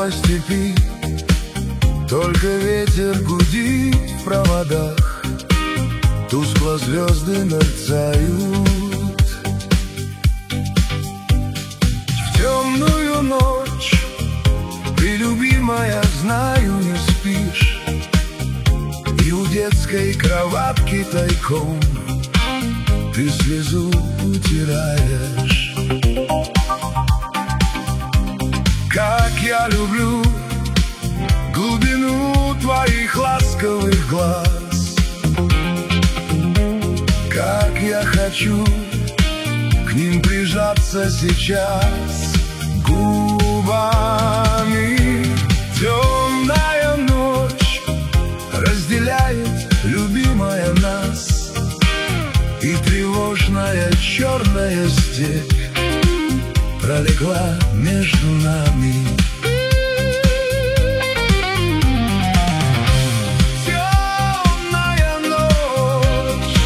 по степи, только ветер гудит в проводах, тускло звезды мерцают. В темную ночь ты, любимая, знаю, не спишь, и у детской кроватки тайком ты слезу утираешь. Как я люблю глубину твоих ласковых глаз, как я хочу к ним прижаться сейчас губами. Темная ночь разделяет, любимая, нас, и тревожная черная степь пролегла между нами. Темная ночь.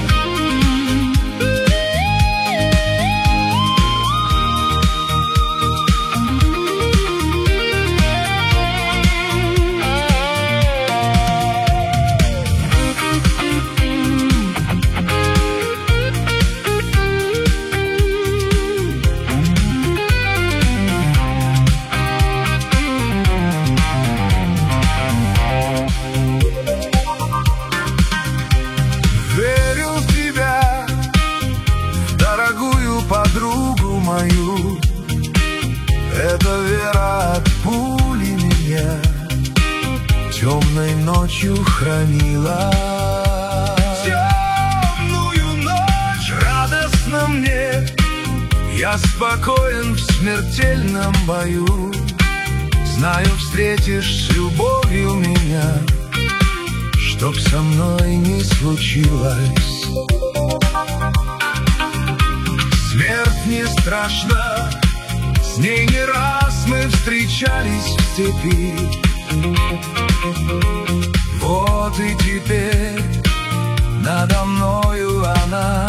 Подругу мою, эта вера от пули меня темной ночью хранила. Темную ночь радостно мне, я спокоен в смертельном бою. Знаю, встретишь с любовью меня, чтоб со мной не случилось. Смерть не страшна, с ней не раз мы встречались в степи. Вот и теперь надо мною она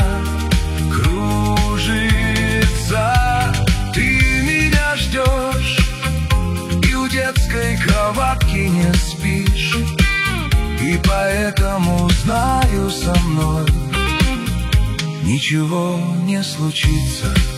кружится. Ты меня ждешь и у детской кроватки не спишь, и поэтому знаю, со мной ничего не случится.